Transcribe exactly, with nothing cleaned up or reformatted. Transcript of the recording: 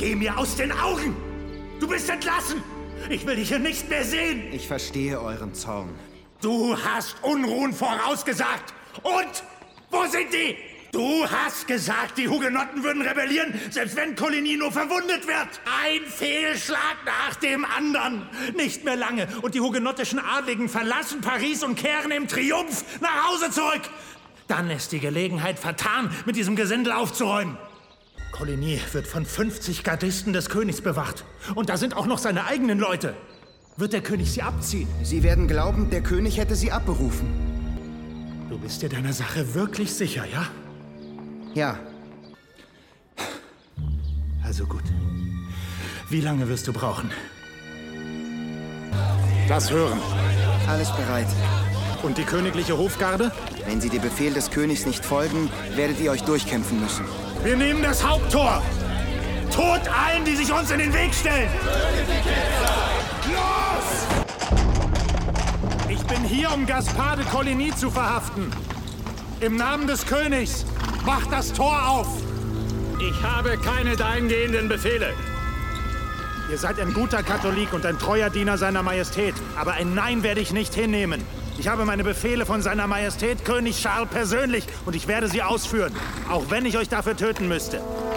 Geh mir aus den Augen! Du bist entlassen! Ich will dich hier nicht mehr sehen! Ich verstehe euren Zorn. Du hast Unruhen vorausgesagt! Und wo sind die? Du hast gesagt, die Hugenotten würden rebellieren, selbst wenn Coligny nur verwundet wird. Ein Fehlschlag nach dem anderen. Nicht mehr lange. Und die hugenottischen Adligen verlassen Paris und kehren im Triumph nach Hause zurück. Dann ist die Gelegenheit vertan, mit diesem Gesindel aufzuräumen. Coligny wird von fünfzig Gardisten des Königs bewacht. Und da sind auch noch seine eigenen Leute. Wird der König sie abziehen? Sie werden glauben, der König hätte sie abberufen. Du bist dir deiner Sache wirklich sicher, ja? Ja. Also gut. Wie lange wirst du brauchen? Lass hören. Alles bereit. Und die königliche Hofgarde? Wenn Sie dem Befehl des Königs nicht folgen, werdet ihr euch durchkämpfen müssen. Wir nehmen das Haupttor! Tot allen, die sich uns in den Weg stellen! Los! Ich bin hier, um Gaspard de Coligny zu verhaften. Im Namen des Königs, macht das Tor auf! Ich habe keine dahingehenden Befehle. Ihr seid ein guter Katholik und ein treuer Diener seiner Majestät. Aber ein Nein werde ich nicht hinnehmen. Ich habe meine Befehle von seiner Majestät König Charles persönlich und ich werde sie ausführen. Auch wenn ich euch dafür töten müsste.